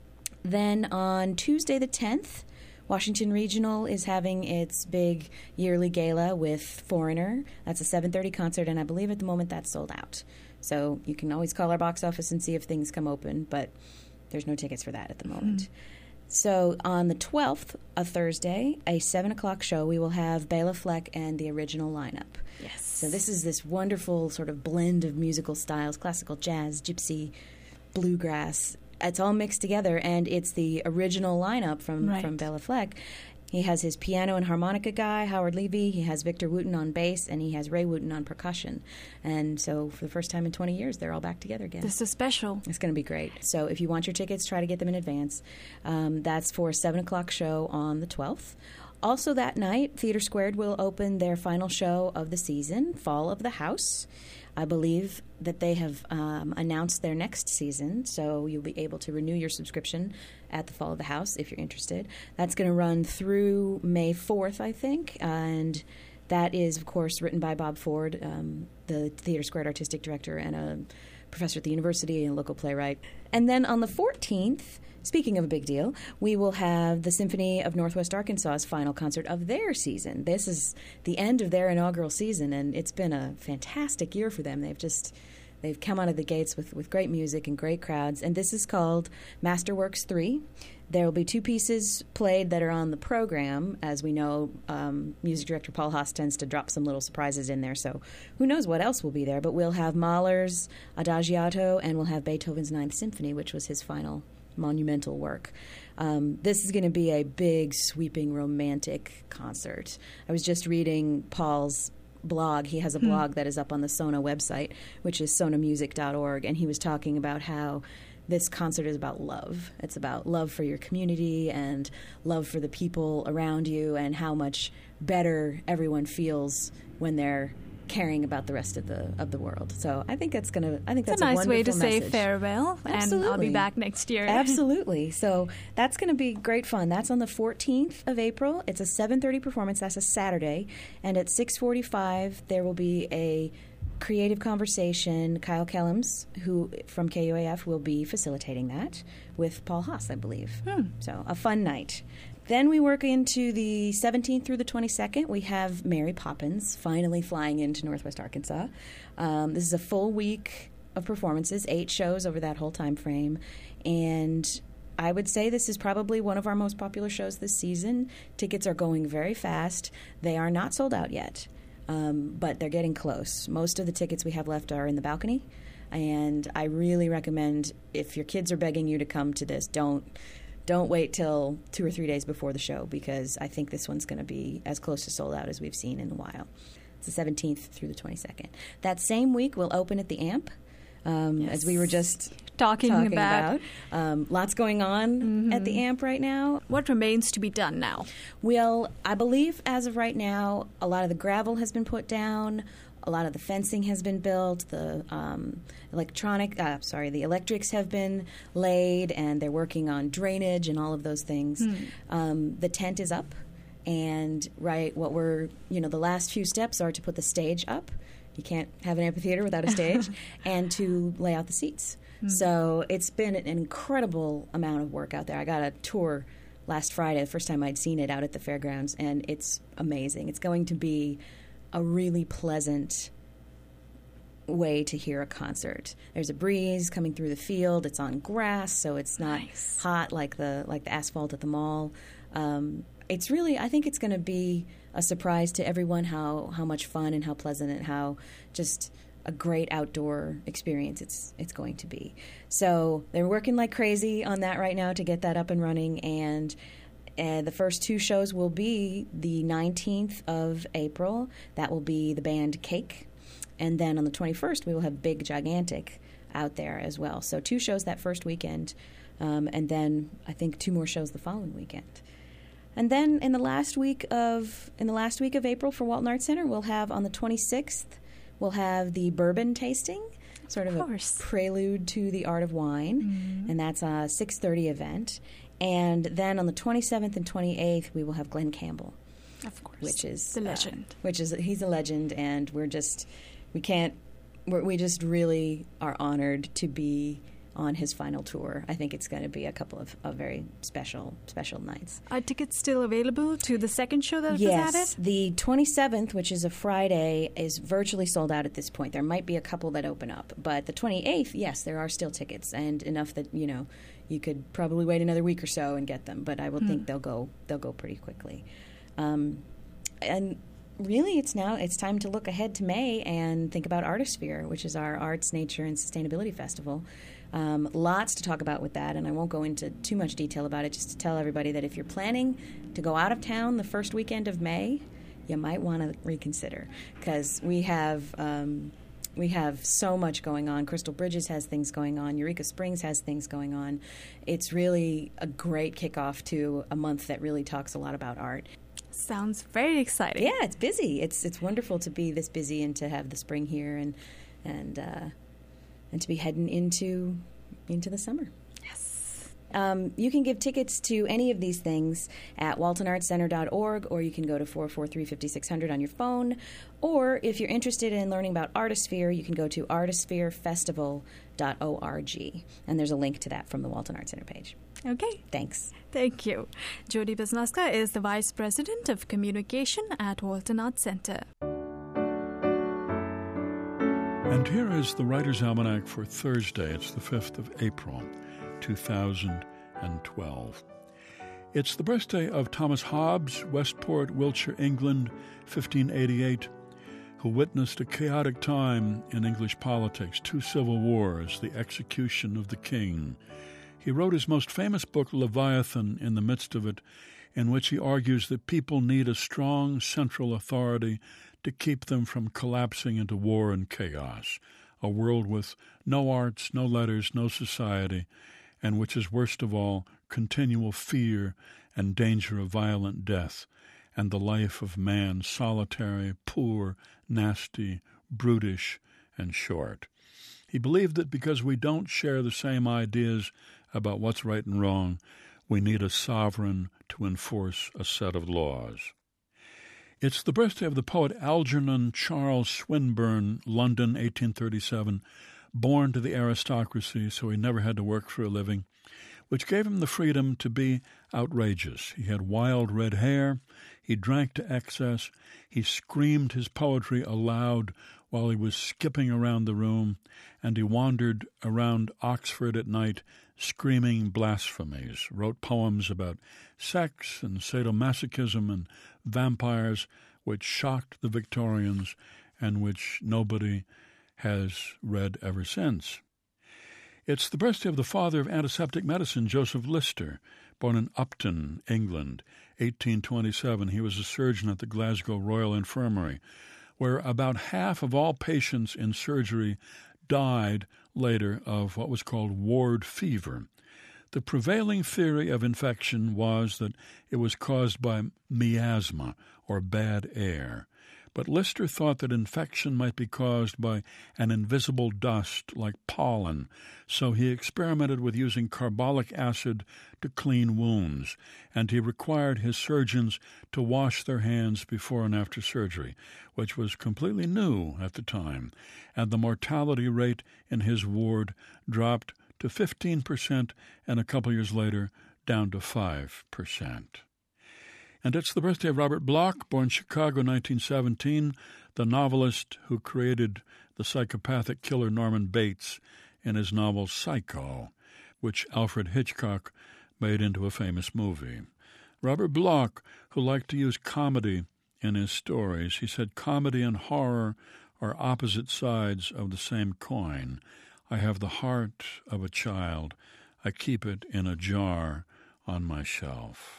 Then on Tuesday the tenth, Washington Regional is having its big yearly gala with Foreigner. That's a seven thirty concert, and I believe at the moment that's sold out. So you can always call our box office and see if things come open, but there's no tickets for that at the moment. Mm-hmm. So on the twelfth, a Thursday, a seven o'clock show, we will have Bela Fleck and the original lineup. Yes. So this is this wonderful sort of blend of musical styles, classical jazz, gypsy, bluegrass. It's all mixed together, and it's the original lineup from, right. from Bela Fleck. He has his piano and harmonica guy, Howard Levy. He has Victor Wooten on bass, and he has Ray Wooten on percussion. And so for the first time in twenty years, they're all back together again. This is special. It's going to be great. So if you want your tickets, try to get them in advance. Um, that's for a seven o'clock show on the twelfth. Also that night, Theater Squared will open their final show of the season, Fall of the House. I believe that they have um, announced their next season, so you'll be able to renew your subscription at the Fall of the House if you're interested. That's going to run through May fourth, I think, and that is, of course, written by Bob Ford, um, the Theater Squared artistic director and a professor at the university and a local playwright. And then on the fourteenth, speaking of a big deal, we will have the Symphony of Northwest Arkansas's final concert of their season. This is the end of their inaugural season, and it's been a fantastic year for them. They've just they've come out of the gates with, with great music and great crowds, and this is called Masterworks three. There will be two pieces played that are on the program. As we know, um, music director Paul Haas tends to drop some little surprises in there, so who knows what else will be there. But we'll have Mahler's Adagiato, and we'll have Beethoven's Ninth Symphony, which was his final monumental work. Um, this is going to be a big, sweeping, romantic concert. I was just reading Paul's blog. He has a blog hmm. that is up on the Sona website, which is sona music dot org, and he was talking about how this concert is about love. It's about love for your community and love for the people around you, and how much better everyone feels when they're caring about the rest of the of the world. So I think that's gonna. I think it's that's a nice a way to message. say farewell, Absolutely. and I'll be back next year. Absolutely. So that's going to be great fun. That's on the fourteenth of April. It's a seven thirty performance. That's a Saturday, and at six forty-five there will be a creative conversation. Kyle Kellums, who from K U A F, will be facilitating that with Paul Haas, I believe. Hmm. So a fun night. Then we work into the seventeenth through the twenty-second. We have Mary Poppins finally flying into Northwest Arkansas. Um, this is a full week of performances, eight shows over that whole time frame. And I would say this is probably one of our most popular shows this season. Tickets are going very fast. They are not sold out yet, um, but they're getting close. Most of the tickets we have left are in the balcony. And I really recommend, if your kids are begging you to come to this, don't... Don't wait till two or three days before the show, because I think this one's going to be as close to sold out as we've seen in a while. It's the seventeenth through the twenty-second. That same week, we'll open at the Amp, um, yes. as we were just talking, talking about. about. Um, lots going on mm-hmm. at the Amp right now. What remains to be done now? Well, I believe as of right now, a lot of the gravel has been put down. A lot of the fencing has been built. The um, electronic, uh, sorry, the electrics have been laid, and they're working on drainage and all of those things. Mm. Um, the tent is up, and right, what we're, you know, the last few steps are to put the stage up. You can't have an amphitheater without a stage, and to lay out the seats. Mm. So it's been an incredible amount of work out there. I got a tour last Friday, the first time I'd seen it out at the fairgrounds, and it's amazing. It's going to be a really pleasant way to hear a concert. There's a breeze coming through the field. It's on grass, so it's not nice. hot like the like the asphalt at the mall. Um, it's really, I think it's going to be a surprise to everyone how, how much fun and how pleasant and how just a great outdoor experience it's it's going to be. So they're working like crazy on that right now to get that up and running, and Uh, the first two shows will be the nineteenth of April. That will be the band Cake. And then on the twenty-first, we will have Big Gigantic out there as well. So two shows that first weekend, um, and then I think two more shows the following weekend. And then in the last week of in the last week of April for Walton Arts Center, we'll have on the twenty-sixth, we'll have the bourbon tasting, sort of, of a prelude to the art of wine, mm-hmm. and that's a six thirty event. And then on the twenty-seventh and twenty-eighth, we will have Glenn Campbell, of course, which is the legend. Uh, which is he's a legend, and we're just we can't we're, we just really are honored to be on his final tour. I think it's going to be a couple of, of very special special nights. Are tickets still available to the second show that yes, was added? The twenty-seventh, which is a Friday, is virtually sold out at this point. There might be a couple that open up, but the twenty-eighth, yes, there are still tickets, and enough that you know. You could probably wait another week or so and get them, but I will hmm. think they'll go they'll go pretty quickly. Um, and really, it's now it's time to look ahead to May and think about Artisphere, which is our arts, nature, and sustainability festival. Um, lots to talk about with that, and I won't go into too much detail about it. Just to tell everybody that if you're planning to go out of town the first weekend of May, you might want to reconsider, because we have. Um, We have so much going on. Crystal Bridges has things going on. Eureka Springs has things going on. It's really a great kickoff to a month that really talks a lot about art. Sounds very exciting. Yeah, it's busy. It's it's wonderful to be this busy and to have the spring here and and uh, and to be heading into into the summer. Um, you can give tickets to any of these things at walton arts center dot org, or you can go to four four three, five six zero zero on your phone. Or if you're interested in learning about Artisphere, you can go to artisphere festival dot org. And there's a link to that from the Walton Arts Center page. Okay. Thanks. Thank you. Jody Wisniewska is the Vice President of Communication at Walton Arts Center. And here is the Writer's Almanac for Thursday. It's the fifth of April. two thousand twelve. It's the birthday of Thomas Hobbes, Westport, Wiltshire, England, fifteen eighty-eight, who witnessed a chaotic time in English politics, two civil wars, the execution of the king. He wrote his most famous book, Leviathan, in the midst of it, in which he argues that people need a strong central authority to keep them from collapsing into war and chaos, a world with no arts, no letters, no society, and which is, worst of all, continual fear and danger of violent death, and the life of man solitary, poor, nasty, brutish, and short. He believed that because we don't share the same ideas about what's right and wrong, we need a sovereign to enforce a set of laws. It's the birthday of the poet Algernon Charles Swinburne, London, eighteen thirty-seven, born to the aristocracy, so he never had to work for a living, which gave him the freedom to be outrageous. He had wild red hair, he drank to excess, he screamed his poetry aloud while he was skipping around the room, and he wandered around Oxford at night screaming blasphemies, wrote poems about sex and sadomasochism and vampires, which shocked the Victorians and which nobody has read ever since. It's the birthday of the father of antiseptic medicine, Joseph Lister, born in Upton, England, eighteen twenty-seven. He was a surgeon at the Glasgow Royal Infirmary, where about half of all patients in surgery died later of what was called ward fever. The prevailing theory of infection was that it was caused by miasma, or bad air. But Lister thought that infection might be caused by an invisible dust like pollen, so he experimented with using carbolic acid to clean wounds, and he required his surgeons to wash their hands before and after surgery, which was completely new at the time, and the mortality rate in his ward dropped to fifteen percent and a couple years later down to five percent. And it's the birthday of Robert Bloch, born Chicago, nineteen seventeen, the novelist who created the psychopathic killer Norman Bates in his novel Psycho, which Alfred Hitchcock made into a famous movie. Robert Bloch, who liked to use comedy in his stories, he said comedy and horror are opposite sides of the same coin. I have the heart of a child. I keep it in a jar on my shelf.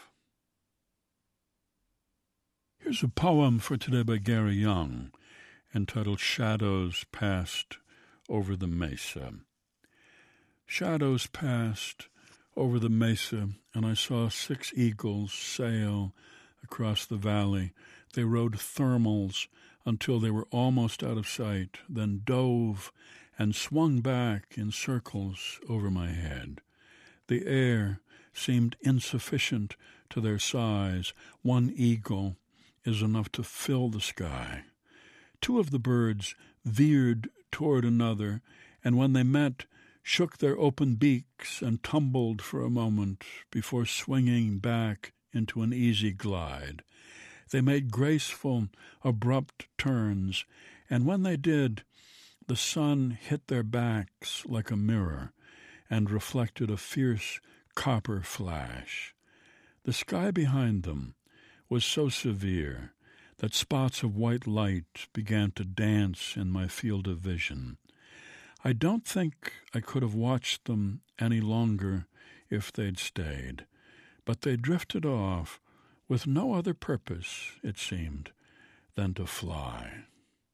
Here's a poem for today by Gary Young, entitled Shadows Passed Over the Mesa. Shadows passed over the mesa, and I saw six eagles sail across the valley. They rode thermals until they were almost out of sight, then dove and swung back in circles over my head. The air seemed insufficient to their size. One eagle is enough to fill the sky. Two of the birds veered toward another, and when they met, shook their open beaks and tumbled for a moment before swinging back into an easy glide. They made graceful, abrupt turns, and when they did, the sun hit their backs like a mirror and reflected a fierce copper flash. The sky behind them was so severe that spots of white light began to dance in my field of vision. I don't think I could have watched them any longer if they'd stayed, but they drifted off with no other purpose, it seemed, than to fly.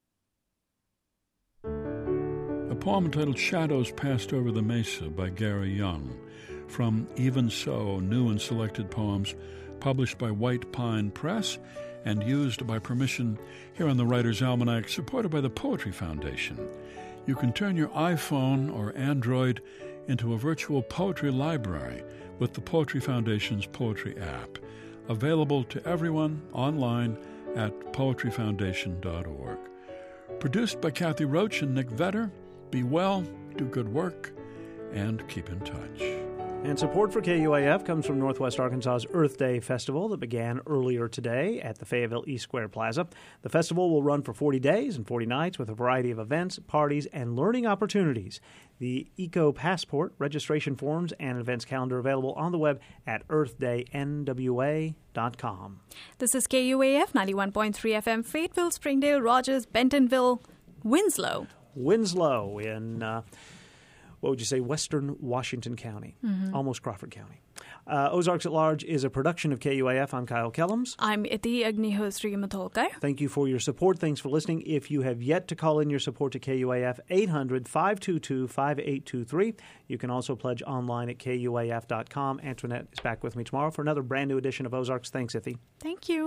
A poem entitled Shadows Passed Over the Mesa by Gary Young, from Even So, New and Selected Poems, published by White Pine Press and used by permission here on the Writer's Almanac, supported by the Poetry Foundation. You can turn your iPhone or Android into a virtual poetry library with the Poetry Foundation's Poetry app, available to everyone online at poetry foundation dot org. Produced by Kathy Roach and Nick Vetter. Be well, do good work, and keep in touch. And support for K U A F comes from Northwest Arkansas's Earth Day Festival that began earlier today at the Fayetteville East Square Plaza. The festival will run for forty days and forty nights with a variety of events, parties, and learning opportunities. The Eco Passport, registration forms, and events calendar available on the web at earth day n w a dot com. This is K U A F ninety-one point three F M, Fayetteville, Springdale, Rogers, Bentonville, Winslow. Winslow in... Uh, What would you say, western Washington County, mm-hmm. almost Crawford County. Uh, Ozarks at Large is a production of K U A F. I'm Kyle Kellums. I'm Iti Agnihostri Matolkar. Thank you for your support. Thanks for listening. If you have yet to call in your support to K U A F, eight hundred, five two two, five eight two three. You can also pledge online at K U A F dot com. Antoinette is back with me tomorrow for another brand new edition of Ozarks. Thanks, Ithi. Thank you.